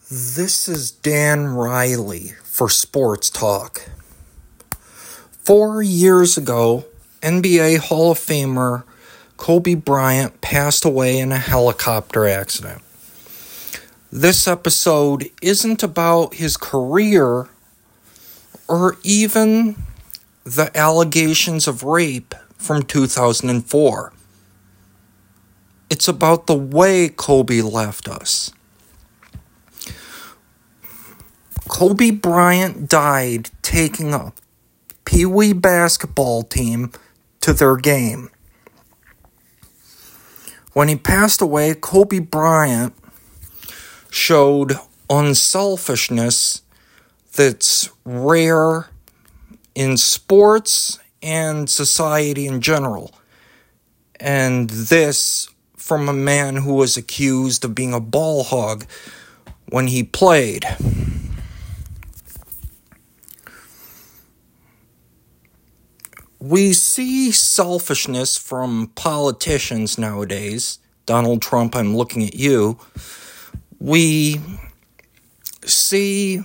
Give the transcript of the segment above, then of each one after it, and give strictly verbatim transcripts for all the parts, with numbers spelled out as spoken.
This is Dan Riley for Sports Talk. Four years ago, N B A Hall of Famer Kobe Bryant passed away in a helicopter accident. This episode isn't about his career or even the allegations of rape from two thousand four. It's about the way Kobe left us. Kobe Bryant died taking a Pee Wee basketball team to their game. When he passed away, Kobe Bryant showed unselfishness that's rare in sports and society in general. And this from a man who was accused of being a ball hog when he played. We see selfishness from politicians nowadays. Donald Trump, I'm looking at you. We see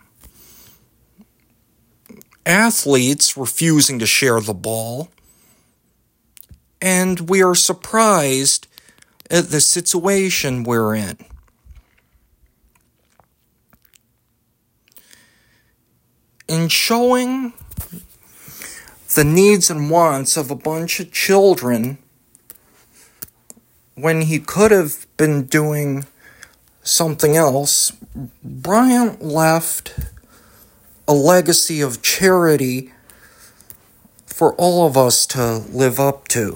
athletes refusing to share the ball. And we are surprised at the situation we're in. In showing the needs and wants of a bunch of children when he could have been doing something else, Bryant left a legacy of charity for all of us to live up to.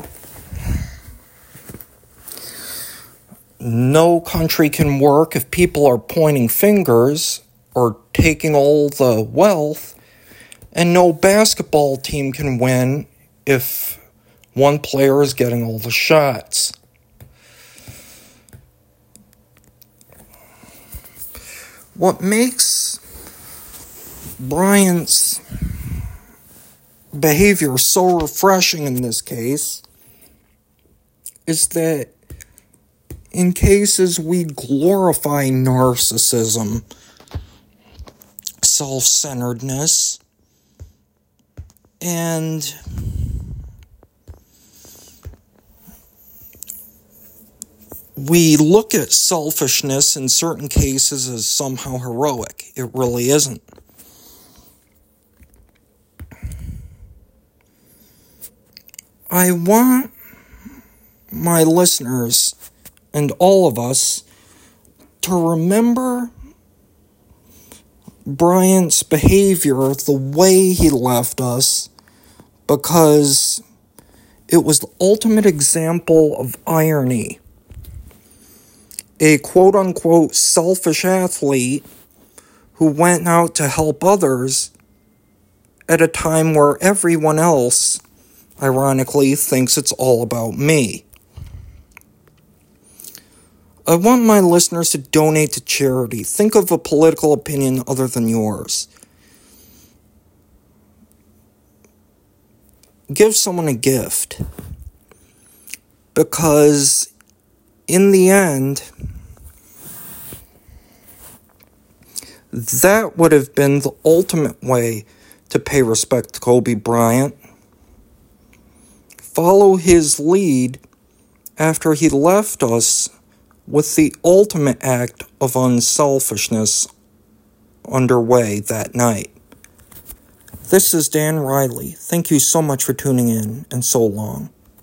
No country can work if people are pointing fingers or taking all the wealth. And no basketball team can win if one player is getting all the shots. What makes Bryant's behavior so refreshing in this case is that in cases we glorify narcissism, self-centeredness, and we look at selfishness in certain cases as somehow heroic. It really isn't. I want my listeners and all of us to remember Bryant's behavior, the way he left us, because it was the ultimate example of irony. A quote-unquote selfish athlete who went out to help others at a time where everyone else, ironically, thinks it's all about me. I want my listeners to donate to charity. Think of a political opinion other than yours. Give someone a gift. Because in the end, that would have been the ultimate way to pay respect to Kobe Bryant. Follow his lead after he left us with the ultimate act of unselfishness underway that night. This is Dan Riley. Thank you so much for tuning in, and so long.